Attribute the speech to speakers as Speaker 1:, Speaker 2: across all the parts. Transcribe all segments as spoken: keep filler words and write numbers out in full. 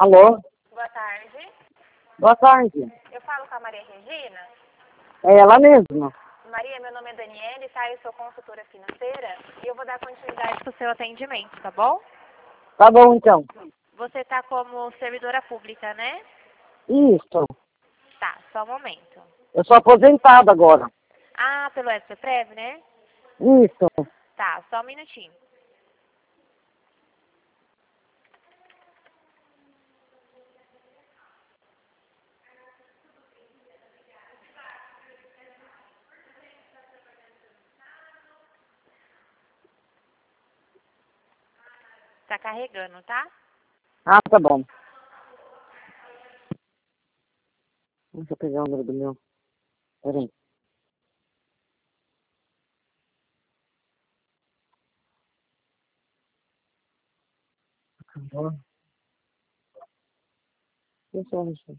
Speaker 1: Alô?
Speaker 2: Boa tarde.
Speaker 1: Boa tarde.
Speaker 2: Eu falo com a Maria Regina.
Speaker 1: É ela mesma.
Speaker 2: Maria, meu nome é Daniele, tá? Eu sou consultora financeira e eu vou dar continuidade pro seu atendimento, tá bom?
Speaker 1: Tá bom, então.
Speaker 2: Você tá como servidora pública, né?
Speaker 1: Isso.
Speaker 2: Tá, só um momento.
Speaker 1: Eu sou aposentada agora.
Speaker 2: Ah, pelo S P Prev, né?
Speaker 1: Isso.
Speaker 2: Tá, só um minutinho. Tá carregando, tá?
Speaker 1: Ah, tá bom. Deixa eu pegar o número do meu. Peraí. Deixa eu deixa eu-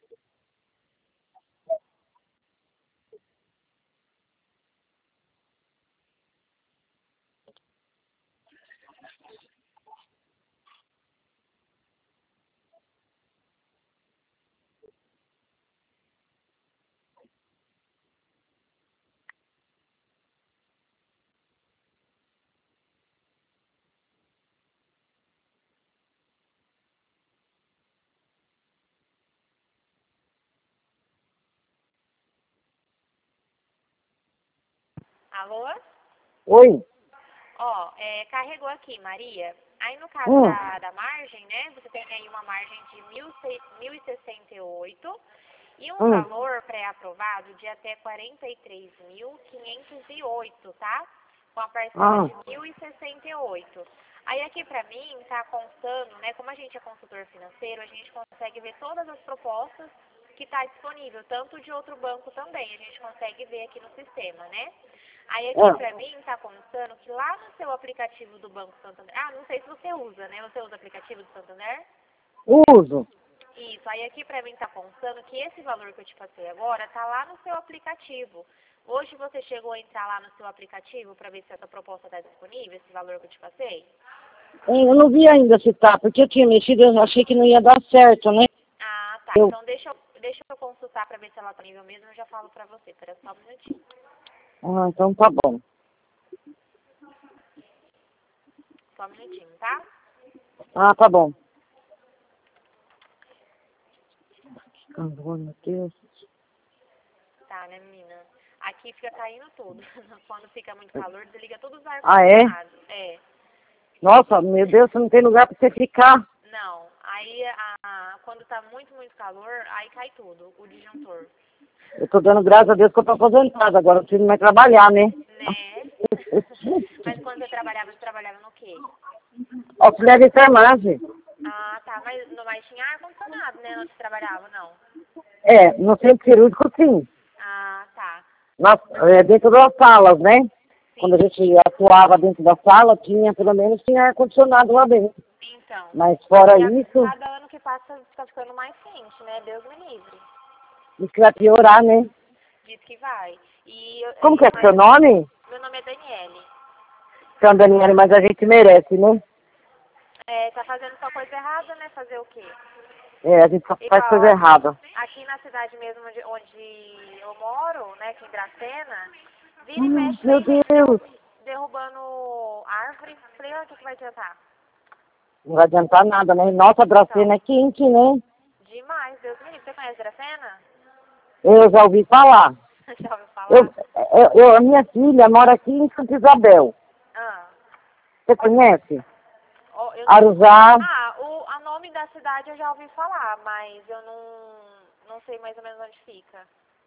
Speaker 2: Alô?
Speaker 1: Oi.
Speaker 2: Ó, é, carregou aqui, Maria. Aí no caso
Speaker 1: Hum.
Speaker 2: da, da margem, né? Você tem aí uma margem de mil e sessenta e oito e um
Speaker 1: Hum.
Speaker 2: valor pré-aprovado de até quarenta e três mil quinhentos e oito, tá? Com a parcela
Speaker 1: Ah.
Speaker 2: de mil e sessenta e oito. Aí aqui pra mim tá constando, né? Como a gente é consultor financeiro, a gente consegue ver todas as propostas que tá disponível, tanto de outro banco também. A gente consegue ver aqui no sistema, né? Aí aqui
Speaker 1: Ah.
Speaker 2: pra mim tá constando que lá no seu aplicativo do Banco Santander... Ah, não sei se você usa, né? Você usa o aplicativo do Santander?
Speaker 1: Uso.
Speaker 2: Isso, aí aqui pra mim tá constando que esse valor que eu te passei agora tá lá no seu aplicativo. Hoje você chegou a entrar lá no seu aplicativo pra ver se essa proposta tá disponível, esse valor que eu te passei?
Speaker 1: Hein, eu não vi ainda se tá, porque eu tinha mexido, eu achei que não ia dar certo, né?
Speaker 2: Ah, tá.
Speaker 1: Eu...
Speaker 2: Então deixa eu, deixa eu consultar pra ver se ela tá disponível mesmo, eu já falo pra você. Espera só um minutinho.
Speaker 1: Ah, então tá bom.
Speaker 2: Só um minutinho, tá?
Speaker 1: Ah, tá bom. Calor, meu Deus.
Speaker 2: Tá, né, menina? Aqui fica caindo tudo. Quando fica muito calor, desliga todos os
Speaker 1: Ah, é?
Speaker 2: ar-condicionados. É.
Speaker 1: Nossa, meu Deus, não tem lugar pra você ficar.
Speaker 2: Não. Aí, a, quando tá muito, muito calor, aí cai tudo, o disjuntor.
Speaker 1: Eu tô dando graças a Deus que eu tô aposentada, agora eu preciso mais trabalhar, né?
Speaker 2: Né? Mas quando você trabalhava, você trabalhava no quê?
Speaker 1: Auxiliar de enfermagem.
Speaker 2: Ah, tá. Mas, no- mas tinha ar-condicionado, né? Onde você trabalhava, não?
Speaker 1: É, no centro cirúrgico, sim.
Speaker 2: Ah, tá.
Speaker 1: Nas, é, dentro das salas, né? Quando a
Speaker 2: Sim.
Speaker 1: gente atuava dentro da sala, tinha, pelo menos, tinha ar-condicionado lá dentro.
Speaker 2: Então.
Speaker 1: Mas fora
Speaker 2: E a,
Speaker 1: isso,
Speaker 2: cada ano que passa, fica ficando mais quente, né? Deus me livre.
Speaker 1: isso que vai piorar, né?
Speaker 2: Diz que vai. E,
Speaker 1: Como que
Speaker 2: e
Speaker 1: é seu
Speaker 2: mas,
Speaker 1: nome?
Speaker 2: meu nome é Daniele.
Speaker 1: Então, Daniela, mas a gente merece, né?
Speaker 2: É, tá fazendo só coisa errada, né? Fazer o quê?
Speaker 1: É, a gente só faz
Speaker 2: Igual
Speaker 1: coisa
Speaker 2: aqui,
Speaker 1: errada.
Speaker 2: aqui na cidade mesmo onde, onde eu moro, né, aqui em Dracena, vira e
Speaker 1: Hum,
Speaker 2: mexe
Speaker 1: meu
Speaker 2: tem gente derru
Speaker 1: Deus.
Speaker 2: derrubando árvore. Falei, olha o que, que vai adiantar.
Speaker 1: Não vai adiantar nada, né? Nossa, Dracena
Speaker 2: Então,
Speaker 1: é quente, né?
Speaker 2: demais, Deus me livre. Você conhece Dracena?
Speaker 1: Eu já ouvi falar.
Speaker 2: Já ouviu
Speaker 1: Eu,
Speaker 2: falar?
Speaker 1: eu, eu- a minha filha mora aqui em Santa Isabel.
Speaker 2: Ah,
Speaker 1: Você conhece?
Speaker 2: ó, eu não...
Speaker 1: Arujá.
Speaker 2: Ah, o a nome da cidade eu já ouvi falar, mas eu não, não sei mais ou menos onde fica.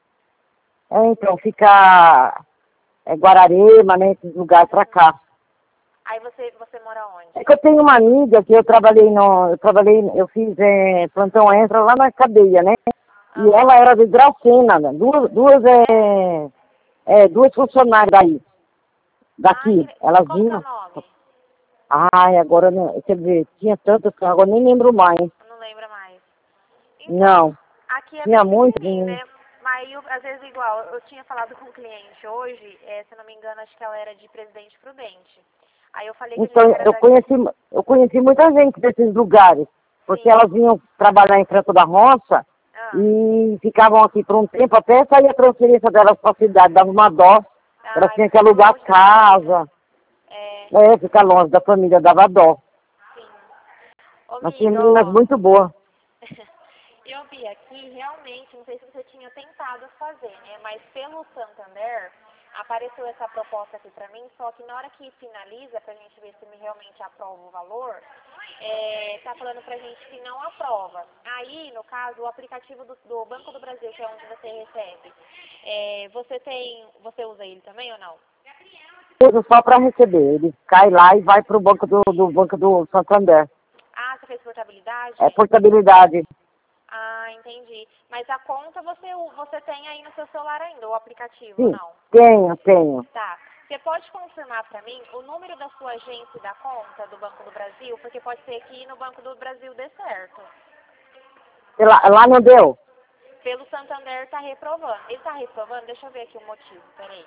Speaker 1: É, então, fica é, Guararema, né? Esses lugares pra cá.
Speaker 2: Aí você, você mora
Speaker 1: É
Speaker 2: onde?
Speaker 1: que eu tenho uma amiga que eu trabalhei no. Eu trabalhei, eu fiz é, plantão extra lá na cadeia, né? E ela
Speaker 2: Aham.
Speaker 1: era de Dracena, né? duas, duas,
Speaker 2: É?
Speaker 1: é, é, duas funcionárias daí,
Speaker 2: Ai,
Speaker 1: daqui.
Speaker 2: que...
Speaker 1: Elas
Speaker 2: como que é o
Speaker 1: vinham.
Speaker 2: nome?
Speaker 1: Ai, agora, não- quer dizer, tinha tantas que agora nem lembro mais.
Speaker 2: Não lembra mais. Então,
Speaker 1: Não,
Speaker 2: aqui é
Speaker 1: tinha
Speaker 2: bem
Speaker 1: muito.
Speaker 2: pequenininho, né? Mas eu, às vezes igual, eu tinha falado com um cliente hoje, é, se não me engano, acho que ela era de Presidente Prudente. Aí eu falei que a
Speaker 1: Então,
Speaker 2: gente era
Speaker 1: eu
Speaker 2: daqui.
Speaker 1: conheci, eu conheci muita gente desses lugares. Porque
Speaker 2: Sim.
Speaker 1: elas vinham trabalhar em Franco da Roça
Speaker 2: Ah.
Speaker 1: e ficavam aqui por um tempo, até sair a transferência delas para a cidade, dava uma dó. Elas
Speaker 2: Ai,
Speaker 1: tinham que
Speaker 2: fica
Speaker 1: alugar
Speaker 2: longe da família.
Speaker 1: casa,
Speaker 2: É,
Speaker 1: é, ficar longe da família, dava dó.
Speaker 2: sim. Ô,
Speaker 1: Mas tinha
Speaker 2: amiga,
Speaker 1: meninas
Speaker 2: ó.
Speaker 1: muito boas.
Speaker 2: Eu vi aqui, realmente, não sei se você tinha tentado fazer, né? Mas pelo Santander, apareceu essa proposta aqui pra mim, só que na hora que finaliza, pra gente ver se me realmente aprova o valor, é, tá falando pra gente que não aprova. Aí, no caso, o aplicativo do, do Banco do Brasil, que é onde você recebe, é, você tem, você usa ele também ou não?
Speaker 1: Uso só para receber. Ele cai lá e vai para o banco do, do Banco do Santander.
Speaker 2: Ah, você fez portabilidade?
Speaker 1: É portabilidade.
Speaker 2: Ah, entendi. Mas a conta você, você tem aí no seu celular ainda, o aplicativo, ou
Speaker 1: Sim,
Speaker 2: não?
Speaker 1: tenho, tenho.
Speaker 2: Tá. Você pode confirmar para mim o número da sua agência e da conta do Banco do Brasil? Porque pode ser que no Banco do Brasil dê certo.
Speaker 1: Lá, lá não deu?
Speaker 2: Pelo Santander está reprovando. Ele está reprovando? Deixa eu ver aqui o motivo. Peraí.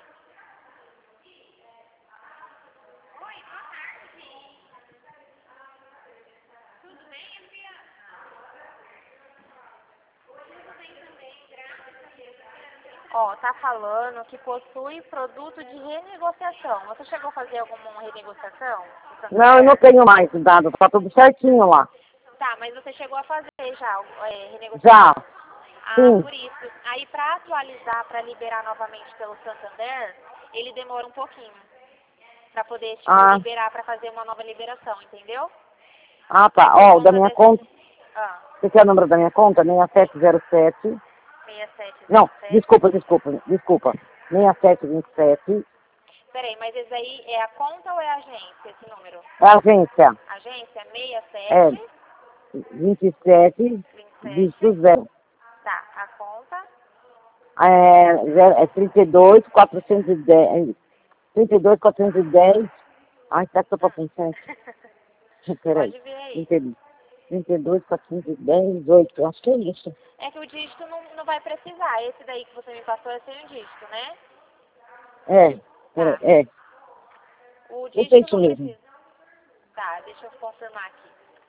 Speaker 2: Ó, tá falando que possui produto de renegociação. Você chegou a fazer alguma renegociação no Santander?
Speaker 1: Não, eu não tenho mais dado. Tá tudo certinho lá.
Speaker 2: Tá, mas você chegou a fazer já é, renegociação?
Speaker 1: Já.
Speaker 2: Ah,
Speaker 1: Sim.
Speaker 2: por isso. Aí para atualizar, para liberar novamente pelo Santander, ele demora um pouquinho. Para poder tipo,
Speaker 1: Ah.
Speaker 2: liberar, para fazer uma nova liberação, entendeu?
Speaker 1: Ah,
Speaker 2: Aí,
Speaker 1: tá.
Speaker 2: por
Speaker 1: Ó, o da
Speaker 2: conta
Speaker 1: minha
Speaker 2: desse...
Speaker 1: conta.
Speaker 2: Ah,
Speaker 1: Você quer o número da minha conta? seis sete zero sete.
Speaker 2: seis sete zero
Speaker 1: Não,
Speaker 2: sete.
Speaker 1: desculpa, desculpa, desculpa. seis sete dois sete.
Speaker 2: Peraí, mas esse aí é a conta ou é a agência, esse número?
Speaker 1: É a agência.
Speaker 2: Agência seis sete
Speaker 1: É vinte e sete,
Speaker 2: vinte e
Speaker 1: dígito
Speaker 2: sete.
Speaker 1: zero.
Speaker 2: Tá, a conta.
Speaker 1: É, zero- é trinta e dois, quatrocentos e dez. trinta e dois, quatrocentos e dez. Ai, será que eu tô
Speaker 2: Hum.
Speaker 1: com sete? Peraí.
Speaker 2: Pode ver aí.
Speaker 1: trinta e dois, trinta e dois, quatrocentos e dez, oito. Eu acho que é isso.
Speaker 2: É que o dígito não, não vai precisar. Esse daí que você me passou é sem o dígito, né?
Speaker 1: É, peraí,
Speaker 2: Tá.
Speaker 1: é.
Speaker 2: O
Speaker 1: Esse é
Speaker 2: dígito
Speaker 1: isso
Speaker 2: não
Speaker 1: mesmo.
Speaker 2: precisa. Tá, deixa eu confirmar aqui.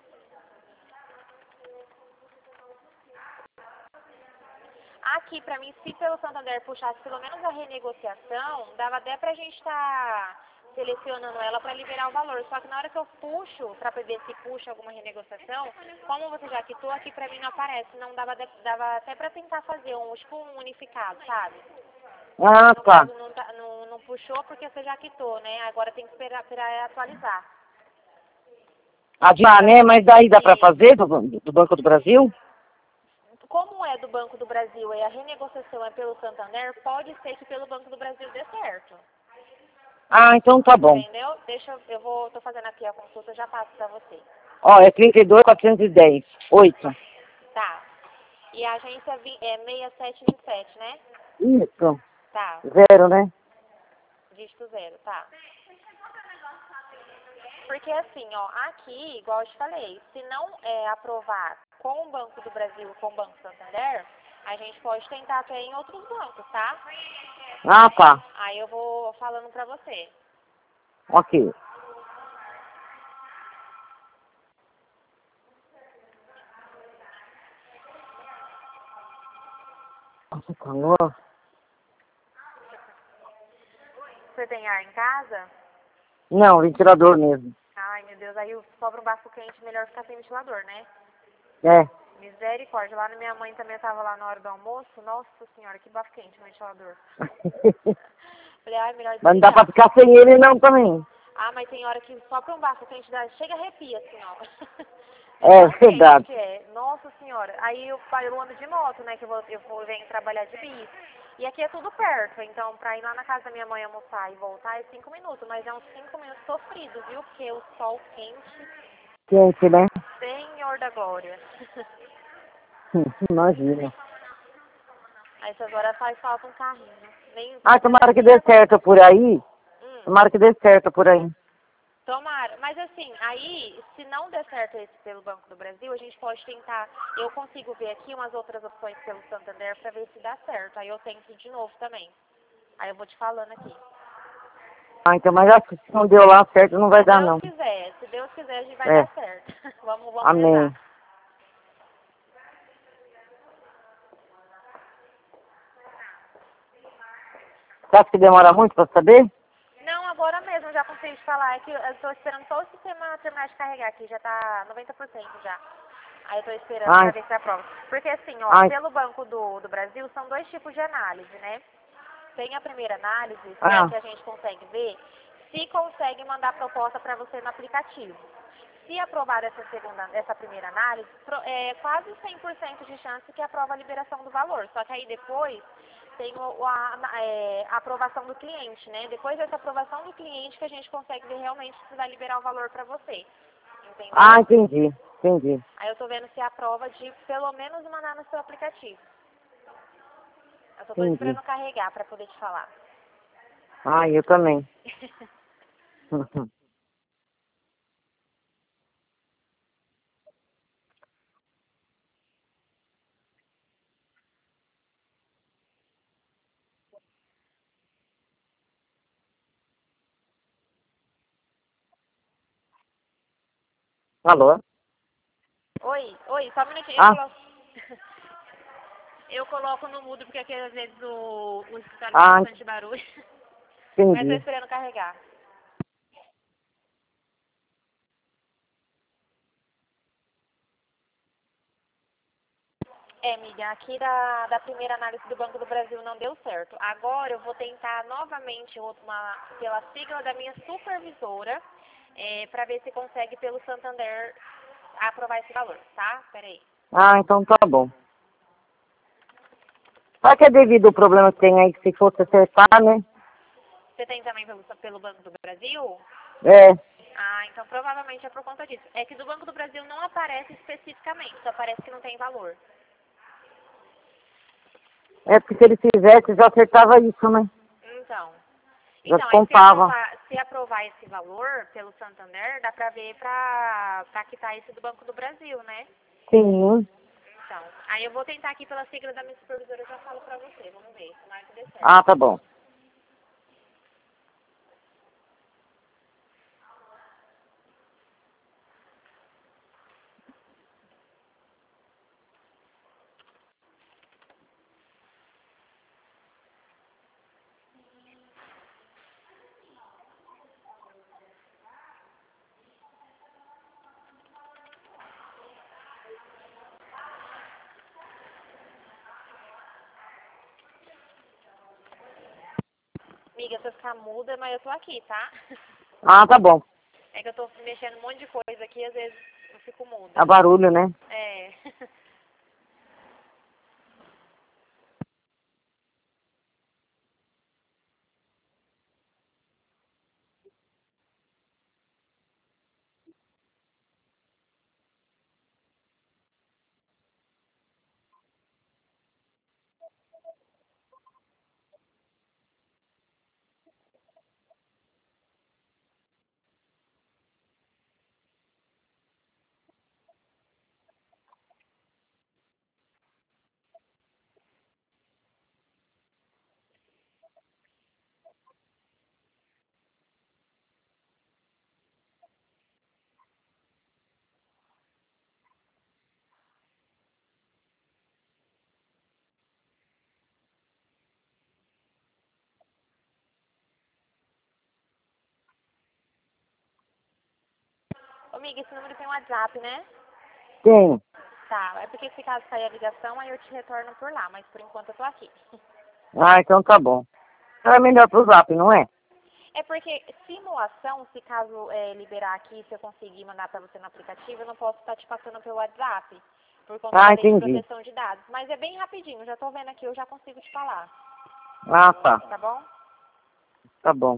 Speaker 2: Aqui, pra mim, se pelo Santander puxasse pelo menos a renegociação, dava até pra gente estar selecionando ela pra liberar o valor. Só que na hora que eu puxo, pra ver se puxa alguma renegociação, como você já quitou, aqui pra mim não aparece. Não dava, dava até pra tentar fazer um, tipo um unificado, sabe?
Speaker 1: Ah,
Speaker 2: No
Speaker 1: tá.
Speaker 2: caso, não, tá- não, não puxou porque você já quitou, né? Agora tem que esperar, esperar atualizar.
Speaker 1: Adiar, né? Mas daí dá pra fazer do, do Banco do Brasil?
Speaker 2: Como é do Banco do Brasil e a renegociação é pelo Santander, pode ser que pelo Banco do Brasil dê certo.
Speaker 1: Ah, então tá bom.
Speaker 2: Entendeu? Deixa eu, eu vou, tô fazendo aqui a consulta, já passo pra você.
Speaker 1: Ó, é trinta e dois, quatrocentos e dez, oito.
Speaker 2: Tá. E a agência vi- é seis sete dois sete, né?
Speaker 1: Isso.
Speaker 2: Tá.
Speaker 1: Zero, né?
Speaker 2: Dígito zero, tá. Porque assim, ó, aqui, igual eu te falei, se não é, aprovar com o Banco do Brasil, com o Banco Santander, a gente pode tentar até em outros bancos, tá?
Speaker 1: Ah, tá.
Speaker 2: Aí eu vou falando pra você.
Speaker 1: Ok. Nossa, calor.
Speaker 2: Você tem ar em casa?
Speaker 1: Não, ventilador mesmo.
Speaker 2: Ai, meu Deus, aí sobra um bafo quente, melhor ficar sem ventilador, né?
Speaker 1: É.
Speaker 2: Misericórdia. Lá na minha mãe também tava lá na hora do almoço. Nossa senhora, que bafo quente no ventilador. Falei, ai, melhor
Speaker 1: Mas não dá pra
Speaker 2: desligar.
Speaker 1: ficar sem ele não também.
Speaker 2: Ah, mas tem hora que sopra um bafo quente, dá, chega arrepia, assim, ó.
Speaker 1: É
Speaker 2: Tão quente
Speaker 1: verdade.
Speaker 2: que é. Nossa senhora. Aí eu, eu ando de moto, né, que eu vou, eu vou venho trabalhar de bis. E aqui é tudo perto, então pra ir lá na casa da minha mãe almoçar e voltar é cinco minutos, mas é uns cinco minutos sofridos, viu? Porque o sol quente,
Speaker 1: Quente, né?
Speaker 2: Senhor da Glória.
Speaker 1: Imagina.
Speaker 2: Aí essas horas faz falta um carrinho. Nem,
Speaker 1: Ah,
Speaker 2: às vezes
Speaker 1: tomara que
Speaker 2: nem
Speaker 1: dê
Speaker 2: água.
Speaker 1: certo por aí.
Speaker 2: Hum,
Speaker 1: Tomara que dê certo por aí.
Speaker 2: tomara. Mas assim, aí, se não der certo esse pelo Banco do Brasil, a gente pode tentar. Eu consigo ver aqui umas outras opções pelo Santander pra ver se dá certo. Aí eu tento de novo também. Aí eu vou te falando aqui.
Speaker 1: Ah, então, mas acho que se não deu lá certo, não vai
Speaker 2: Se
Speaker 1: dar,
Speaker 2: Deus
Speaker 1: não.
Speaker 2: quiser, se Deus quiser, a gente vai
Speaker 1: É.
Speaker 2: dar certo. vamos, vamos
Speaker 1: Amém.
Speaker 2: rezar.
Speaker 1: Você acha que demora muito para saber?
Speaker 2: Não, agora mesmo, já consigo te falar. É que eu tô esperando só o sistema terminar de carregar aqui, já tá noventa por cento já. Aí eu tô esperando
Speaker 1: Ai.
Speaker 2: pra ver se aprova. Porque assim, ó,
Speaker 1: Ai.
Speaker 2: pelo Banco do, do Brasil, são dois tipos de análise, né? Tem a primeira análise, que é
Speaker 1: Ah.
Speaker 2: a que a gente consegue ver se consegue mandar proposta para você no aplicativo. Se aprovar essa segunda, essa primeira análise, pro- é quase cem por cento de chance que aprova a liberação do valor. Só que aí depois tem o- a, é, a aprovação do cliente, né? Depois dessa aprovação do cliente que a gente consegue ver realmente se vai liberar o valor para você. Entendeu?
Speaker 1: Ah, entendi. Entendi.
Speaker 2: Aí eu tô vendo se aprova de pelo menos mandar no seu aplicativo. Eu só tô
Speaker 1: Entendi.
Speaker 2: esperando carregar para poder te falar.
Speaker 1: Ah, eu também. Alô?
Speaker 2: Oi, oi, só um minutinho, eu
Speaker 1: Ah,
Speaker 2: coloco. Eu coloco no mudo porque aqui às vezes o, o escritório tem
Speaker 1: ah,
Speaker 2: bastante barulho. Mas tô
Speaker 1: entendi.
Speaker 2: esperando carregar. É, amiga, aqui da, da primeira análise do Banco do Brasil não deu certo. Agora eu vou tentar novamente uma, pela sigla da minha supervisora, é, para ver se consegue pelo Santander aprovar esse valor, tá? Peraí.
Speaker 1: Ah, então tá bom. Só que é devido ao problema que tem aí, que se fosse acertar, né?
Speaker 2: Você tem também pelo, pelo Banco do Brasil?
Speaker 1: É,
Speaker 2: Ah, então provavelmente é por conta disso. É que do Banco do Brasil não aparece especificamente, só aparece que não tem valor.
Speaker 1: é porque se ele fizesse, já acertava isso, né?
Speaker 2: Então,
Speaker 1: Já
Speaker 2: então aí se
Speaker 1: contava.
Speaker 2: aprovar, se aprovar esse valor pelo Santander, dá pra ver pra, pra quitar esse do Banco do Brasil, né?
Speaker 1: Sim.
Speaker 2: Então, aí eu vou tentar aqui pela sigla da minha supervisora, eu já falo pra você, vamos ver, tomara que dê certo.
Speaker 1: Ah, tá bom.
Speaker 2: Amiga, se eu ficar muda, mas eu tô aqui, tá?
Speaker 1: Ah, tá bom.
Speaker 2: É que eu tô mexendo um monte de coisa aqui, às vezes eu fico muda.
Speaker 1: É barulho, né?
Speaker 2: É. Ô, amiga, esse número tem um WhatsApp, né?
Speaker 1: Tem.
Speaker 2: Tá, é porque se caso sair a ligação, aí eu te retorno por lá, mas por enquanto eu tô aqui.
Speaker 1: Ah, então tá bom. Então é melhor pro zap, não é?
Speaker 2: É porque simulação, se caso é, liberar aqui, se eu conseguir mandar pra você no aplicativo, eu não posso estar te passando pelo WhatsApp, por conta da
Speaker 1: Ah,
Speaker 2: lei de
Speaker 1: entendi.
Speaker 2: proteção de dados. Mas é bem rapidinho, já tô vendo aqui, eu já consigo te falar,
Speaker 1: Ah, tá.
Speaker 2: tá bom?
Speaker 1: Tá bom.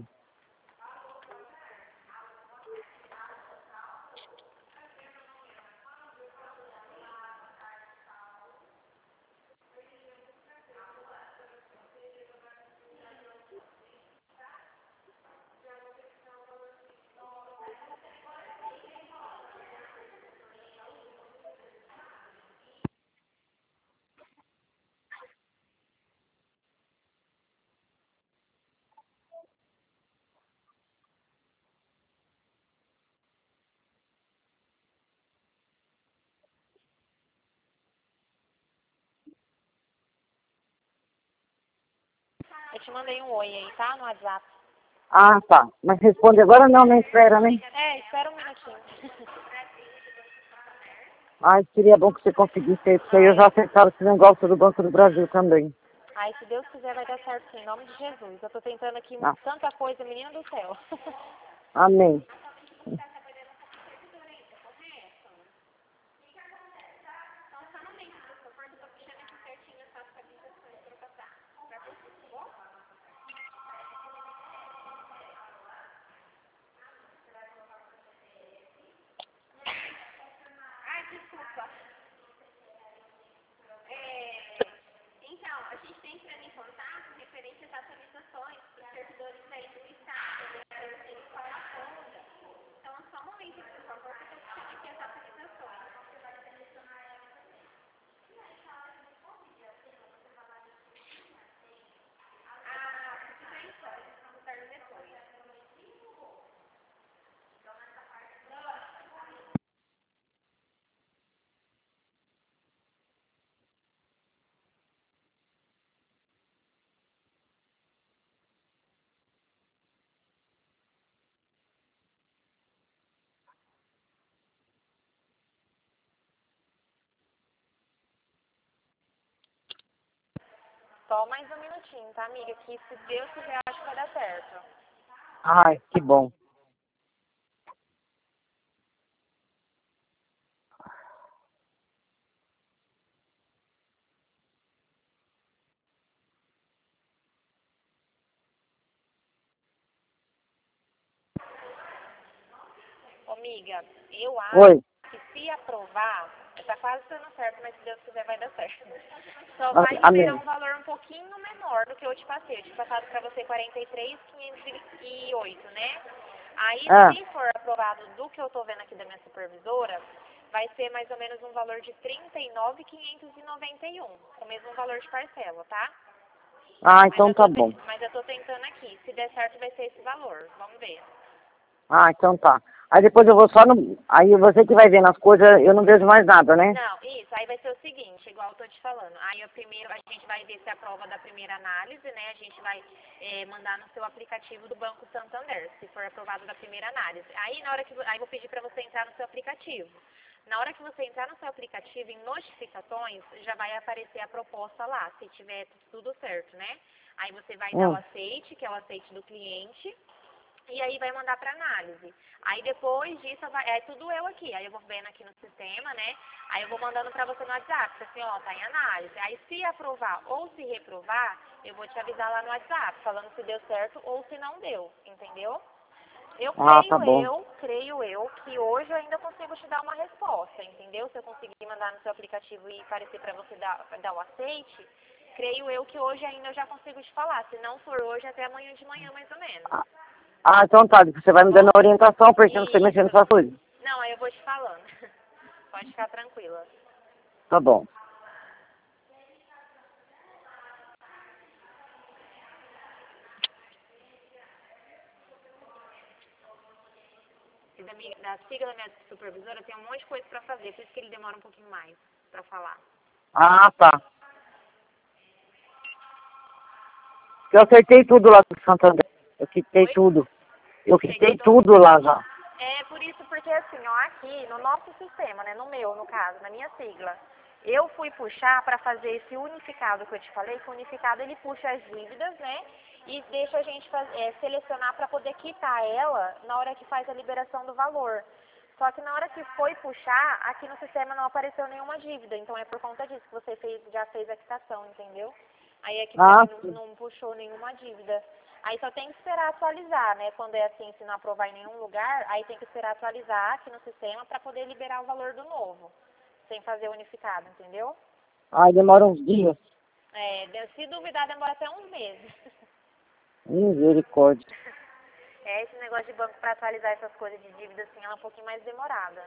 Speaker 2: Eu te mandei um oi aí, tá? No WhatsApp.
Speaker 1: Ah, tá. Mas responde agora não, nem espera, né?
Speaker 2: É, espera um minutinho.
Speaker 1: Ai, seria bom que você conseguisse isso aí. Eu já acertaram esse negócio do Banco do Brasil também.
Speaker 2: Ai, se Deus quiser vai dar certo sim, em nome de Jesus. Eu tô tentando aqui
Speaker 1: Ah,
Speaker 2: tanta coisa, menina do céu.
Speaker 1: amém.
Speaker 2: Então, a gente tem entrando em contato referente às atualizações dos servidores aí do Estado, né? Então, só um momento, por favor, que eu preciso aqui as atualizações. Só mais um minutinho, tá, amiga? Que se Deus quiser, eu acho que vai dar certo.
Speaker 1: Ai, que bom.
Speaker 2: Ô, amiga, eu acho
Speaker 1: Oi.
Speaker 2: que se aprovar, tá quase dando certo, mas se Deus quiser vai dar certo. Só
Speaker 1: Ah,
Speaker 2: vai liberar
Speaker 1: amém.
Speaker 2: um valor um pouquinho menor do que eu te passei. Eu tinha passado pra você quarenta e três mil quinhentos e oito, né? Aí,
Speaker 1: Ah,
Speaker 2: se for aprovado do que eu tô vendo aqui da minha supervisora, vai ser mais ou menos um valor de trinta e nove mil quinhentos e noventa e um, o mesmo valor de parcela, tá?
Speaker 1: ah,
Speaker 2: Mas
Speaker 1: então
Speaker 2: eu,
Speaker 1: tá
Speaker 2: tô
Speaker 1: bom.
Speaker 2: te- mas eu tô tentando aqui. Se der certo, vai ser esse valor. Vamos ver.
Speaker 1: Ah, então tá. Aí depois eu vou só no... Aí você que vai vendo as coisas, eu não vejo mais nada, né?
Speaker 2: Não, isso, aí vai ser o seguinte, igual eu tô te falando. Aí eu primeiro, a gente vai ver se a prova da primeira análise, né? A gente vai eh, mandar no seu aplicativo do Banco Santander, se for aprovado da primeira análise. Aí na hora que aí eu vou pedir para você entrar no seu aplicativo. Na hora que você entrar no seu aplicativo, em notificações, já vai aparecer a proposta lá, se tiver tudo certo, né? Aí você vai dar o
Speaker 1: Hum.
Speaker 2: aceite, que é o aceite do cliente. E aí vai mandar para análise. Aí depois disso, vai, é tudo eu aqui. Aí eu vou vendo aqui no sistema, né? Aí eu vou mandando para você no WhatsApp, assim, ó, tá em análise. Aí se aprovar ou se reprovar, eu vou te avisar lá no WhatsApp, falando se deu certo ou se não deu, entendeu? Eu
Speaker 1: Ah, tá
Speaker 2: creio
Speaker 1: bom.
Speaker 2: eu, creio eu, que hoje eu ainda consigo te dar uma resposta, entendeu? Se eu conseguir mandar no seu aplicativo e aparecer para você dar, dar o aceite, creio eu que hoje ainda eu já consigo te falar. Se não for hoje, até amanhã de manhã, mais ou menos.
Speaker 1: Ah, ah, então tá. Você vai
Speaker 2: Tá
Speaker 1: me dando
Speaker 2: bom?
Speaker 1: orientação, porque você mexendo
Speaker 2: Isso.
Speaker 1: nessas coisas.
Speaker 2: Não, aí eu vou te falando. Pode ficar tranquila.
Speaker 1: Tá bom.
Speaker 2: E da, minha, da sigla da minha supervisora tem um monte de coisa pra fazer, por isso que ele demora um pouquinho mais pra falar.
Speaker 1: Ah, tá. Eu acertei tudo lá do Santander. Eu quitei
Speaker 2: Oi?
Speaker 1: tudo. Eu
Speaker 2: Você
Speaker 1: quitei
Speaker 2: quitou?
Speaker 1: tudo lá já.
Speaker 2: É por isso, porque assim, ó, aqui no nosso sistema, né, no meu, no caso, na minha sigla, eu fui puxar para fazer esse unificado que eu te falei, que o unificado ele puxa as dívidas, né, e deixa a gente faz, é, selecionar para poder quitar ela na hora que faz a liberação do valor. Só que na hora que foi puxar, aqui no sistema não apareceu nenhuma dívida, então é por conta disso que você fez, já fez a quitação, entendeu? Aí aqui pra
Speaker 1: Ah,
Speaker 2: mim não, não puxou nenhuma dívida. Aí só tem que esperar atualizar, né? Quando é assim, se não aprovar em nenhum lugar, aí tem que esperar atualizar aqui no sistema para poder liberar o valor do novo, sem fazer unificado, entendeu?
Speaker 1: ai, demora uns dias.
Speaker 2: É, de- se duvidar, demora até uns meses.
Speaker 1: Misericórdia.
Speaker 2: É, esse negócio de banco para atualizar essas coisas de dívida, assim, ela é um pouquinho mais demorada.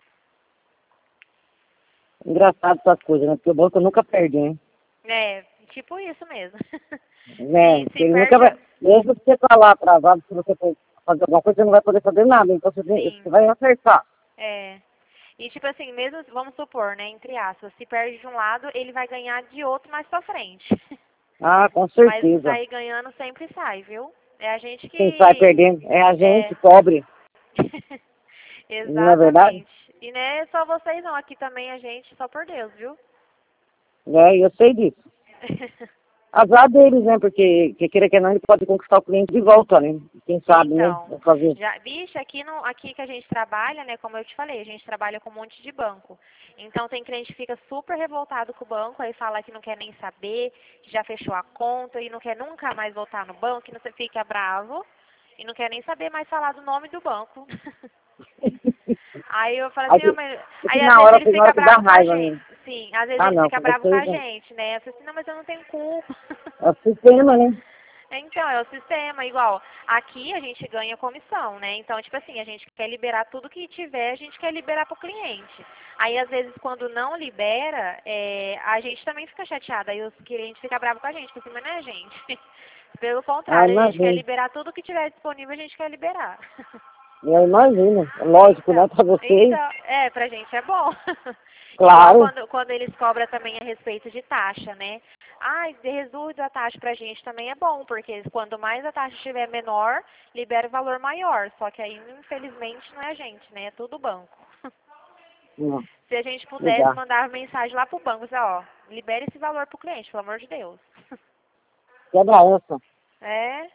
Speaker 1: Engraçado essas coisas, né? Porque o banco nunca perde, hein?
Speaker 2: É, tipo isso mesmo.
Speaker 1: Né?
Speaker 2: Se,
Speaker 1: Porque
Speaker 2: se
Speaker 1: ele nunca
Speaker 2: perde,
Speaker 1: vai. Mesmo que você tá lá atrasado, se você for fazer alguma coisa, você não vai poder fazer nada. Então você, tem-
Speaker 2: sim,
Speaker 1: você vai acertar.
Speaker 2: é. E tipo assim, mesmo, vamos supor, né, entre aspas, se perde de um lado, ele vai ganhar de outro mais pra frente.
Speaker 1: Ah, com
Speaker 2: Mas
Speaker 1: certeza.
Speaker 2: sair ganhando sempre sai, viu? É a gente
Speaker 1: Quem sai
Speaker 2: que...
Speaker 1: perdendo é a gente,
Speaker 2: É.
Speaker 1: pobre. Não é verdade?
Speaker 2: Exatamente. E não é só vocês não, aqui também a gente, só por Deus, viu?
Speaker 1: É, eu sei disso. Azar deles, né? Porque, que queira que não, ele pode conquistar o cliente de volta, né? Quem sabe, né?
Speaker 2: Então,
Speaker 1: Vai fazer.
Speaker 2: já, bicho, aqui, no, aqui que a gente trabalha, né, como eu te falei, a gente trabalha com um monte de banco. Então tem cliente que fica super revoltado com o banco, aí fala que não quer nem saber, que já fechou a conta e não quer nunca mais voltar no banco, que não se fica bravo e não quer nem saber mais falar do nome do banco. Aí eu falo
Speaker 1: Aí,
Speaker 2: assim, "Ah,
Speaker 1: tem-
Speaker 2: mas...
Speaker 1: porque
Speaker 2: aí às
Speaker 1: na
Speaker 2: vezes
Speaker 1: hora,
Speaker 2: ele
Speaker 1: tem hora
Speaker 2: fica
Speaker 1: que dá
Speaker 2: bravo com a
Speaker 1: raiva,
Speaker 2: gente.
Speaker 1: né?
Speaker 2: Sim, às vezes
Speaker 1: Ah,
Speaker 2: ele
Speaker 1: não,
Speaker 2: fica
Speaker 1: com
Speaker 2: bravo com
Speaker 1: vocês
Speaker 2: a
Speaker 1: é,
Speaker 2: gente, né? Eu falo assim, não, mas eu não tenho culpa.
Speaker 1: é o sistema, né?
Speaker 2: Então, é o sistema, igual, aqui a gente ganha comissão, né? Então, tipo assim, a gente quer liberar tudo que tiver, a gente quer liberar pro cliente. Aí, às vezes, quando não libera, é, a gente também fica chateada, aí os clientes ficam bravos com a gente, porque, mas não é a gente. Pelo
Speaker 1: Ah,
Speaker 2: contrário, a gente quer
Speaker 1: imagino.
Speaker 2: liberar tudo que tiver disponível, a gente quer liberar.
Speaker 1: Eu imagino. É lógico, né?
Speaker 2: Então,
Speaker 1: Pra vocês,
Speaker 2: então, é, pra gente é bom. Igual
Speaker 1: claro.
Speaker 2: quando, quando eles cobram também a respeito de taxa, né? Ai, reduz a taxa pra gente também é bom, porque quando mais a taxa estiver menor, libera o valor maior. Só que aí, infelizmente, não é a gente, né? É tudo banco.
Speaker 1: Não,
Speaker 2: Se a gente pudesse
Speaker 1: legal.
Speaker 2: mandar mensagem lá pro banco, dizer, ó, libere esse valor pro cliente, pelo amor de Deus.
Speaker 1: Quebra essa.
Speaker 2: É,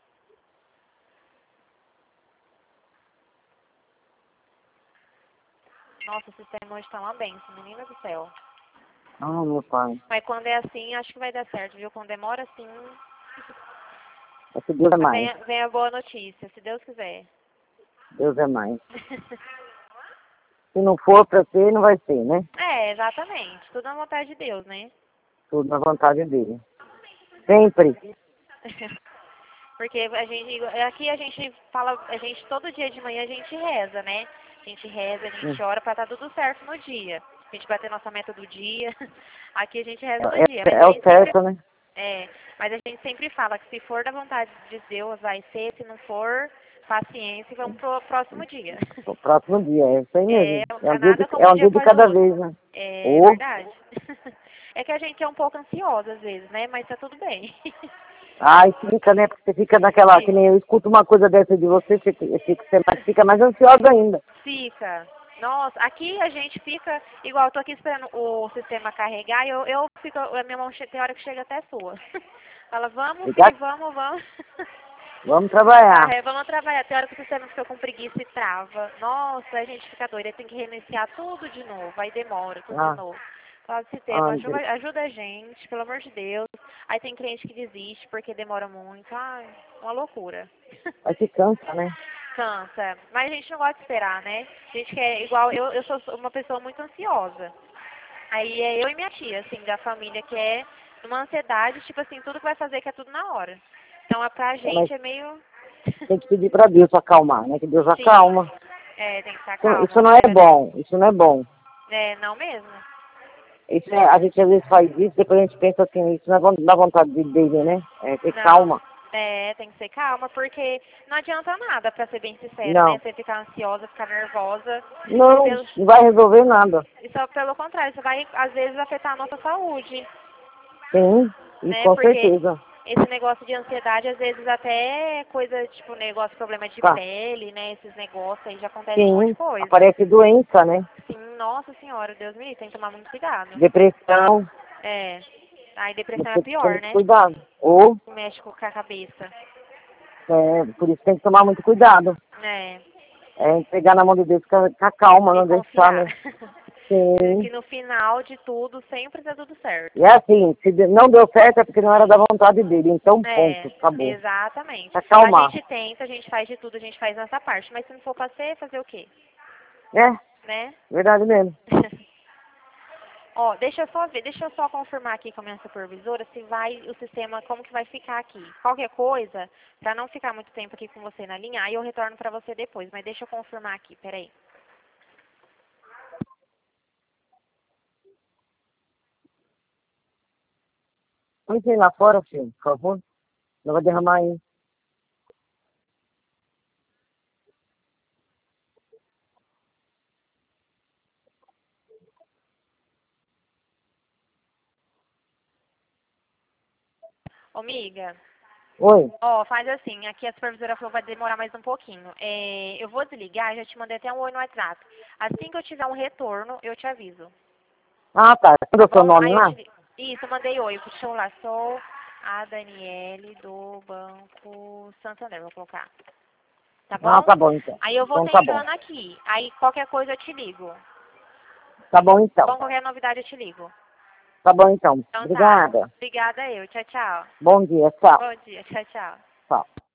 Speaker 2: nossa, o sistema hoje tá uma benção, menina do céu.
Speaker 1: Ah, meu pai.
Speaker 2: Mas quando é assim, acho que vai dar certo, viu? Quando demora assim,
Speaker 1: É que Deus é
Speaker 2: vem,
Speaker 1: mais.
Speaker 2: a- vem a boa notícia, se Deus quiser.
Speaker 1: Deus é mais. Se não for pra ser, não vai ser, né?
Speaker 2: É, exatamente. Tudo na vontade de Deus, né?
Speaker 1: Tudo na vontade dele. Sempre.
Speaker 2: Porque a gente, aqui a gente fala, a gente todo dia de manhã a gente reza, né? A gente reza, a
Speaker 1: Hum.
Speaker 2: gente ora pra estar tudo certo no dia. A gente bater nossa meta do dia. Aqui a gente reza no
Speaker 1: É,
Speaker 2: dia, mas
Speaker 1: é,
Speaker 2: a
Speaker 1: é o
Speaker 2: gente sempre,
Speaker 1: certo, né?
Speaker 2: é, mas a gente sempre fala que se for da vontade de Deus vai ser, se não for, paciência e vamos pro próximo dia.
Speaker 1: O próximo dia, é isso aí
Speaker 2: É,
Speaker 1: mesmo. É um dia de,
Speaker 2: nada como
Speaker 1: é
Speaker 2: um
Speaker 1: um
Speaker 2: dia
Speaker 1: dia de
Speaker 2: após o
Speaker 1: cada
Speaker 2: outro.
Speaker 1: vez, né?
Speaker 2: É
Speaker 1: Ou,
Speaker 2: verdade. É que a gente é um pouco ansiosa às vezes, né? Mas tá tudo bem.
Speaker 1: ai, fica, né? Porque você fica naquela, que
Speaker 2: Fica.
Speaker 1: nem eu escuto uma coisa dessa de você, você fica, você mais- fica mais ansiosa ainda.
Speaker 2: Fica. Nossa, aqui a gente fica, igual, eu tô aqui esperando o sistema carregar e eu, eu fico, a minha mão che- tem hora que chega até sua. Fala, vamos,
Speaker 1: Fica,
Speaker 2: filho, vamos, vamos.
Speaker 1: vamos trabalhar.
Speaker 2: Carrega, vamos trabalhar. Tem hora que o sistema fica com preguiça e trava. Nossa, a gente fica doida, tem que reiniciar tudo de novo, aí demora tudo de
Speaker 1: Ah,
Speaker 2: novo. Fala, sistema,
Speaker 1: ai, Deus.
Speaker 2: ajuda, ajuda a gente, pelo amor de Deus. Aí tem cliente que desiste porque demora muito. Ai, uma loucura.
Speaker 1: Aí se cansa, né?
Speaker 2: Cansa. Mas a gente não gosta de esperar, né? A gente quer, igual, eu, eu sou uma pessoa muito ansiosa. Aí é eu e minha tia, assim, da família, que é uma ansiedade, tipo assim, tudo que vai fazer que é tudo na hora. Então, é pra
Speaker 1: É, mas
Speaker 2: gente é meio...
Speaker 1: tem que pedir pra Deus acalmar, né? Que Deus
Speaker 2: Sim,
Speaker 1: acalma.
Speaker 2: é, tem que estar
Speaker 1: Isso,
Speaker 2: calmo,
Speaker 1: isso não
Speaker 2: mas
Speaker 1: é
Speaker 2: é verdade.
Speaker 1: bom, isso não é bom.
Speaker 2: É, não mesmo.
Speaker 1: Isso é, a gente às vezes faz isso, depois a gente pensa assim, isso não é von- da vontade de- dele, né? É ter
Speaker 2: Não.
Speaker 1: calma.
Speaker 2: É, tem que ser calma, porque não adianta nada, pra ser bem sincera, né?
Speaker 1: Não.
Speaker 2: Você ficar ansiosa, ficar nervosa. E,
Speaker 1: Não,
Speaker 2: pelo,
Speaker 1: não vai resolver nada.
Speaker 2: e só pelo contrário, isso vai, às vezes, afetar a nossa saúde,
Speaker 1: Sim, e
Speaker 2: né?
Speaker 1: com
Speaker 2: Porque
Speaker 1: certeza.
Speaker 2: esse negócio de ansiedade, às vezes, até é coisa, tipo, negócio, problema de
Speaker 1: Tá.
Speaker 2: pele, né? Esses negócios aí já acontece um monte de
Speaker 1: Sim,
Speaker 2: coisa.
Speaker 1: aparece doença, né?
Speaker 2: Sim, nossa senhora, Deus me livre, tem que tomar muito cuidado.
Speaker 1: Depressão,
Speaker 2: É. Aí depressão é
Speaker 1: você
Speaker 2: pior,
Speaker 1: tem que
Speaker 2: né?
Speaker 1: cuidar. Ou,
Speaker 2: Mexe com a cabeça.
Speaker 1: é, por isso tem que tomar muito cuidado.
Speaker 2: É.
Speaker 1: É, pegar na mão de Deus, ficar, ficar calma,
Speaker 2: E
Speaker 1: não deixar,
Speaker 2: confiar.
Speaker 1: né? Sim.
Speaker 2: Que no final de tudo, sempre dá tudo
Speaker 1: E
Speaker 2: certo.
Speaker 1: é assim, se de- não deu certo é porque não era da vontade dele. Então, ponto,
Speaker 2: É,
Speaker 1: acabou.
Speaker 2: exatamente. A
Speaker 1: Acalmar.
Speaker 2: gente tenta, a gente faz de tudo, a gente faz nossa parte. Mas se não for pra ser, fazer o quê?
Speaker 1: É,
Speaker 2: Né?
Speaker 1: verdade mesmo.
Speaker 2: Ó, deixa eu só ver, deixa eu só confirmar aqui com a minha supervisora se vai o sistema, como que vai ficar aqui. Qualquer coisa, pra não ficar muito tempo aqui com você na linha, aí eu retorno pra você depois. Mas deixa eu confirmar aqui, peraí.
Speaker 1: Põe isso aí lá fora, filho, por favor. Não vai derramar aí.
Speaker 2: Ô, amiga.
Speaker 1: Oi.
Speaker 2: Ó, faz assim, aqui a supervisora falou que vai demorar mais um pouquinho. É, eu vou desligar, já te mandei até um oi no WhatsApp. Assim que eu tiver um retorno, eu te aviso.
Speaker 1: Ah, tá. Cadê o
Speaker 2: Tá
Speaker 1: seu
Speaker 2: bom?
Speaker 1: nome
Speaker 2: Aí eu
Speaker 1: lá?
Speaker 2: te... Isso, eu mandei oi. Deixa eu lá, sou a Daniele do Banco Santander, vou colocar. Tá
Speaker 1: Ah,
Speaker 2: bom?
Speaker 1: tá bom, então.
Speaker 2: Aí eu vou
Speaker 1: Então tá bom.
Speaker 2: tentando aqui. Aí qualquer coisa eu te ligo.
Speaker 1: Tá bom,
Speaker 2: Tá
Speaker 1: então.
Speaker 2: bom? Qualquer novidade eu te ligo.
Speaker 1: Tá bom, então.
Speaker 2: Então tá.
Speaker 1: Obrigada.
Speaker 2: Obrigada eu. Tchau, tchau.
Speaker 1: Bom dia. Tchau.
Speaker 2: Bom dia. Tchau, tchau.
Speaker 1: Tchau.